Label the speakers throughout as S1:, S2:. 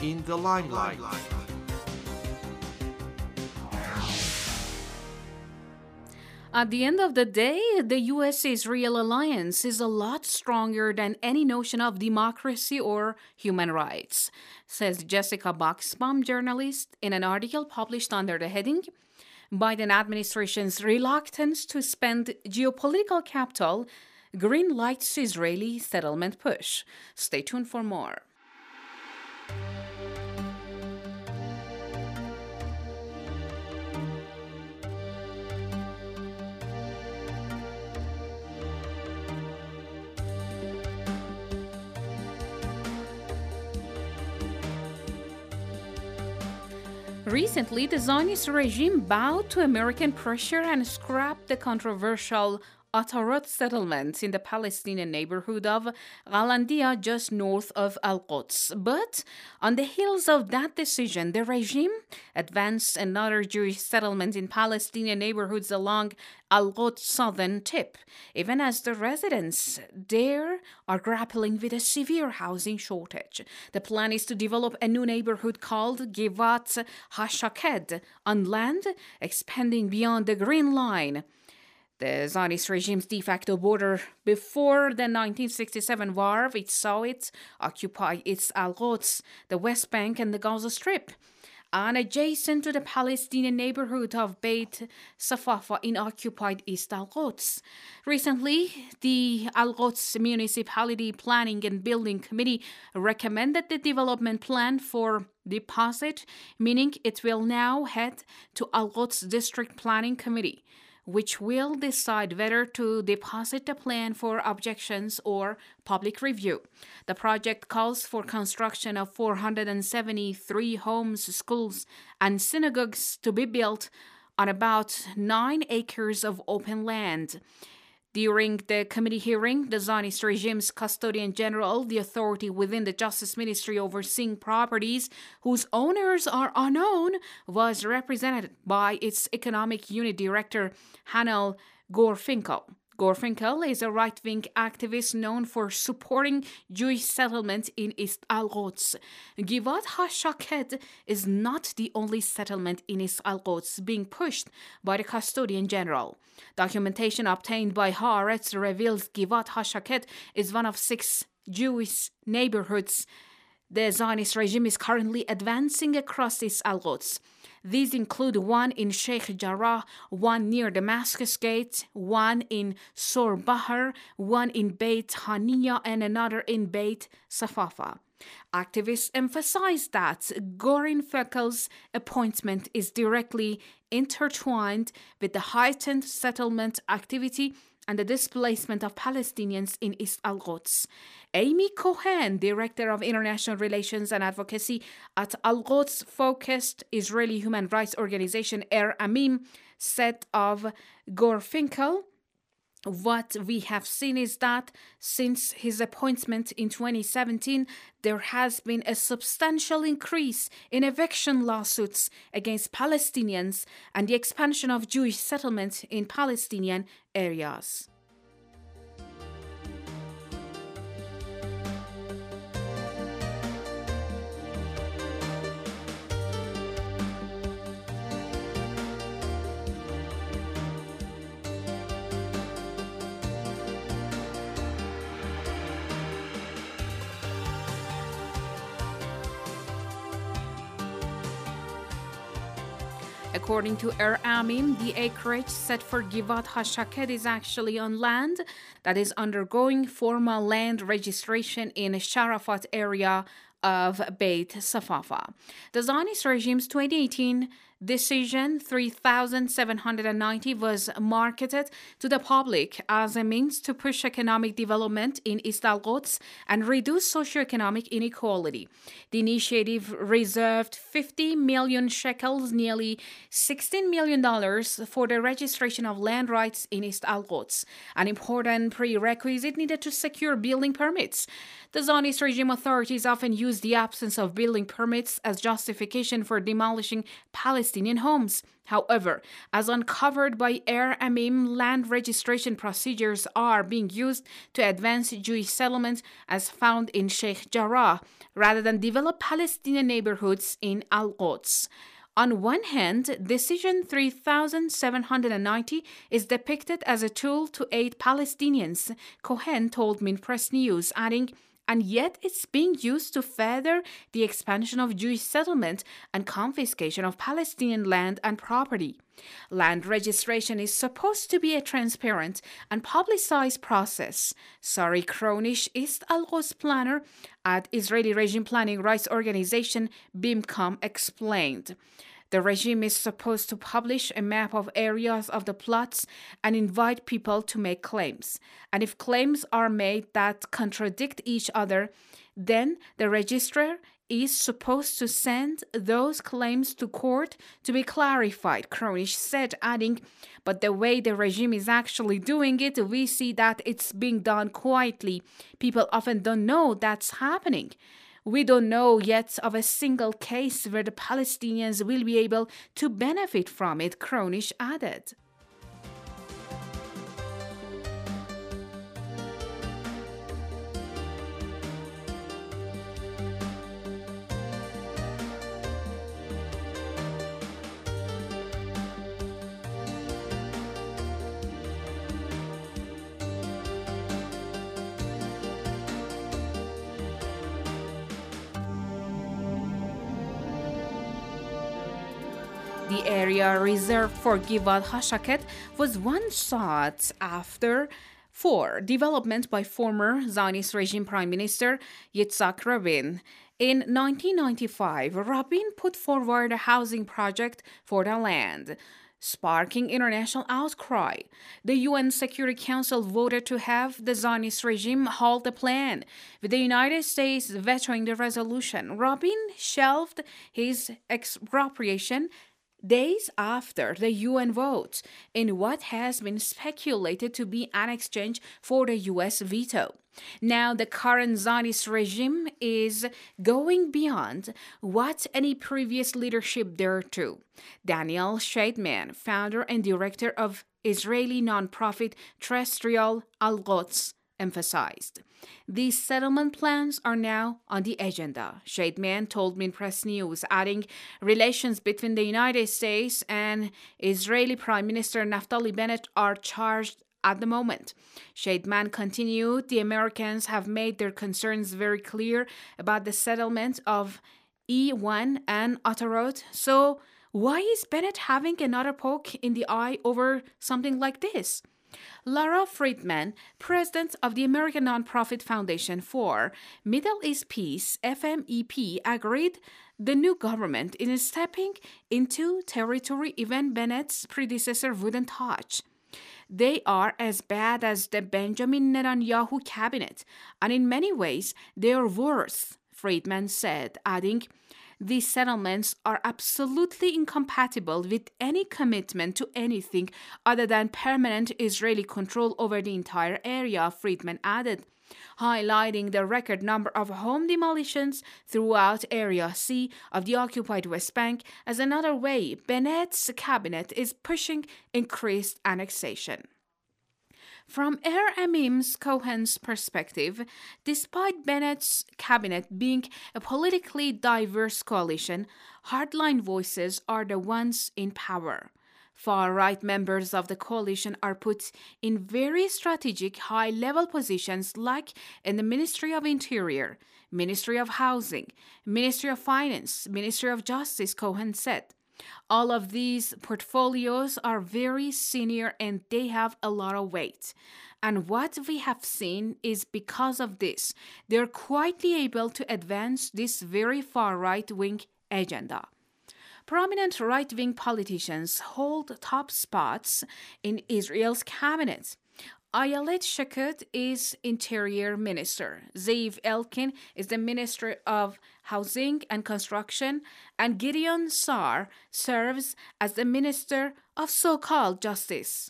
S1: in the limelight.
S2: At the end of the day, the US-Israel alliance is a lot stronger than any notion of democracy or human rights, says Jessica Boxbaum, journalist, in an article published under the heading Biden administration's reluctance to spend geopolitical capital green lights Israeli settlement push. Stay tuned for more. Recently, the Zionist regime bowed to American pressure and scrapped the controversial Atarot settlement in the Palestinian neighborhood of Galandia, just north of Al-Quds. But on the heels of that decision, the regime advanced another Jewish settlement in Palestinian neighborhoods along Al-Quds southern tip, even as the residents there are grappling with a severe housing shortage. The plan is to develop a new neighborhood called Givat HaShaked on land expanding beyond the Green Line, the Zionist regime's de facto border before the 1967 war, which saw it occupy its Al-Quds, the West Bank, and the Gaza Strip, and adjacent to the Palestinian neighborhood of Beit Safafa in occupied East Al-Quds. Recently, the Al-Quds Municipality Planning and Building Committee recommended the development plan for deposit, meaning it will now head to Al-Quds District Planning Committee, which will decide whether to deposit the plan for objections or public review. The project calls for construction of 473 homes, schools, and synagogues to be built on about 9 acres of open land. During the committee hearing, the Zionist regime's custodian general, the authority within the Justice Ministry overseeing properties whose owners are unknown, was represented by its economic unit director, Hanel Gorfinkel. Gorfinkel is a right-wing activist known for supporting Jewish settlement in East Al-Quds. Givat HaShaked is not the only settlement in East Al-Quds being pushed by the custodian general. Documentation obtained by Haaretz reveals Givat HaShaked is one of 6 Jewish neighborhoods the Zionist regime is currently advancing across East Al-Quds. These include one in Sheikh Jarrah, one near Damascus Gate, one in Sor Bahar, one in Beit Haniya, and another in Beit Safafa. Activists emphasize that Gorfinkel's appointment is directly intertwined with the heightened settlement activity and the displacement of Palestinians in East Al-Quds. Amy Cohen, Director of International Relations and Advocacy at Al-Quds-focused Israeli human rights organization Er Amim, said of Gorfinkel, "What we have seen is that since his appointment in 2017, there has been a substantial increase in eviction lawsuits against Palestinians and the expansion of Jewish settlement in Palestinian areas." According to Er Amim, the acreage set for Givat HaShaked is actually on land that is undergoing formal land registration in Sharafat area of Beit Safafa. The Zionist regime's 2018 Decision 3790 was marketed to the public as a means to push economic development in East Al-Quds and reduce socioeconomic inequality. The initiative reserved 50 million shekels, nearly $16 million, for the registration of land rights in East Al-Quds, an important prerequisite needed to secure building permits. The Zionist regime authorities often use the absence of building permits as justification for demolishing Palestinian Palestinian homes. However, as uncovered by Air Amim, land registration procedures are being used to advance Jewish settlements as found in Sheikh Jarrah, rather than develop Palestinian neighborhoods in Al-Quds. On one hand, Decision 3790 is depicted as a tool to aid Palestinians, Cohen told Minpress News, adding, and yet it's being used to further the expansion of Jewish settlement and confiscation of Palestinian land and property. Land registration is supposed to be a transparent and publicized process, Sari Kronish, East Al-Quds planner at Israeli Regime Planning Rights Organization BIMCOM, explained. The regime is supposed to publish a map of areas of the plots and invite people to make claims. And if claims are made that contradict each other, then the registrar is supposed to send those claims to court to be clarified, Kronish said, adding, but the way the regime is actually doing it, we see that it's being done quietly. People often don't know that's happening. We don't know yet of a single case where the Palestinians will be able to benefit from it, Kronish added. The area reserved for Givat HaShaket was once sought after for development by former Zionist regime Prime Minister Yitzhak Rabin. In 1995, Rabin put forward a housing project for the land, sparking international outcry. The UN Security Council voted to have the Zionist regime halt the plan, with the United States vetoing the resolution. Rabin shelved his expropriation days after the UN vote in what has been speculated to be an exchange for the US veto. Now, the current Zionist regime is going beyond what any previous leadership dared to. Daniel Scheidman, founder and director of Israeli nonprofit Terrestrial Al-Quds, emphasized. These settlement plans are now on the agenda, Scheidman told Minpress News, adding, relations between the United States and Israeli Prime Minister Naftali Bennett are charged at the moment. Scheidman continued, the Americans have made their concerns very clear about the settlement of E1 and Atarot, so why is Bennett having another poke in the eye over something like this? Lara Friedman, president of the American Nonprofit Foundation for Middle East Peace, FMEP, agreed the new government is stepping into territory even Bennett's predecessor wouldn't touch. They are as bad as the Benjamin Netanyahu cabinet, and in many ways they are worse, Friedman said, adding, these settlements are absolutely incompatible with any commitment to anything other than permanent Israeli control over the entire area, Friedman added, highlighting the record number of home demolitions throughout Area C of the occupied West Bank as another way Bennett's cabinet is pushing increased annexation. From Air Amim's Cohen's perspective, despite Bennett's cabinet being a politically diverse coalition, hardline voices are the ones in power. Far-right members of the coalition are put in very strategic high-level positions like in the Ministry of Interior, Ministry of Housing, Ministry of Finance, Ministry of Justice, Cohen said. All of these portfolios are very senior and they have a lot of weight. And what we have seen is because of this, they're quietly able to advance this very far right-wing agenda. Prominent right-wing politicians hold top spots in Israel's cabinet. Ayelet Shaked is Interior Minister. Zeev Elkin is the Minister of Housing and Construction, and Gideon Sa'ar serves as the Minister of so-called Justice.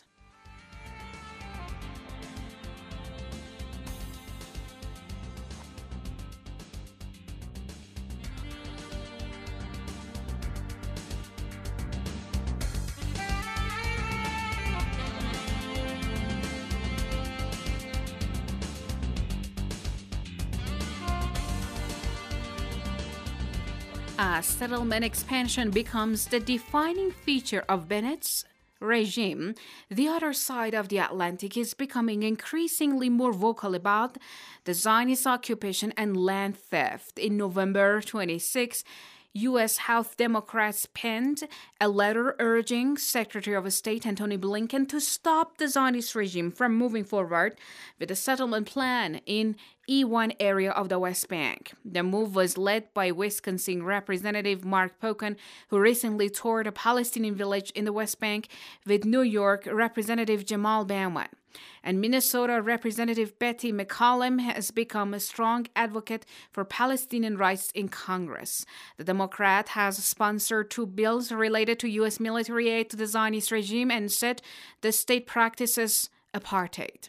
S2: As settlement expansion becomes the defining feature of Bennett's regime, the other side of the Atlantic is becoming increasingly more vocal about the Zionist occupation and land theft. In November 26, U.S. House Democrats penned a letter urging Secretary of State Antony Blinken to stop the Zionist regime from moving forward with a settlement plan in E1 area of the West Bank. The move was led by Wisconsin Representative Mark Pocan, who recently toured a Palestinian village in the West Bank with New York Representative Jamal Bowman. And Minnesota Representative Betty McCollum has become a strong advocate for Palestinian rights in Congress. The Democrat has sponsored 2 bills related to U.S. military aid to the Zionist regime and said the state practices apartheid.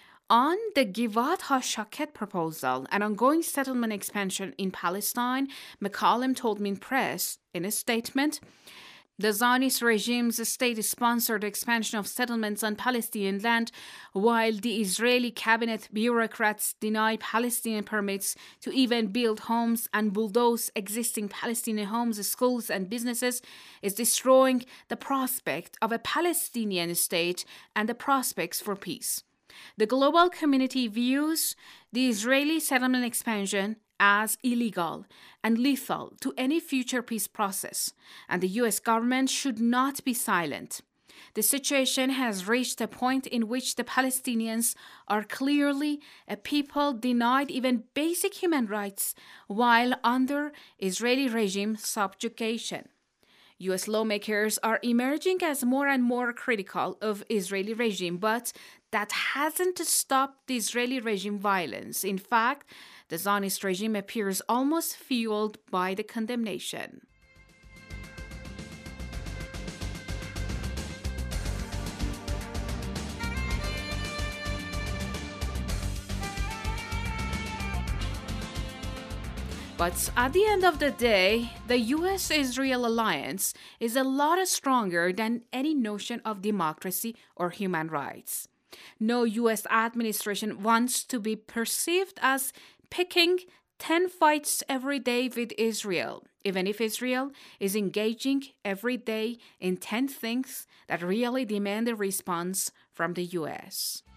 S2: On the Givat HaShaket proposal, an ongoing settlement expansion in Palestine, McCollum told Minpress in a statement, the Zionist regime's state-sponsored expansion of settlements on Palestinian land, while the Israeli cabinet bureaucrats deny Palestinian permits to even build homes and bulldoze existing Palestinian homes, schools, and businesses, is destroying the prospect of a Palestinian state and the prospects for peace. The global community views the Israeli settlement expansion as illegal and lethal to any future peace process, and the U.S. government should not be silent. The situation has reached a point in which the Palestinians are clearly a people denied even basic human rights while under Israeli regime subjugation. U.S. lawmakers are emerging as more and more critical of Israeli regime, but that hasn't stopped the Israeli regime violence. In fact, the Zionist regime appears almost fueled by the condemnation. But at the end of the day, the U.S.-Israel alliance is a lot stronger than any notion of democracy or human rights. No U.S. administration wants to be perceived as picking 10 fights every day with Israel, even if Israel is engaging every day in 10 things that really demand a response from the U.S.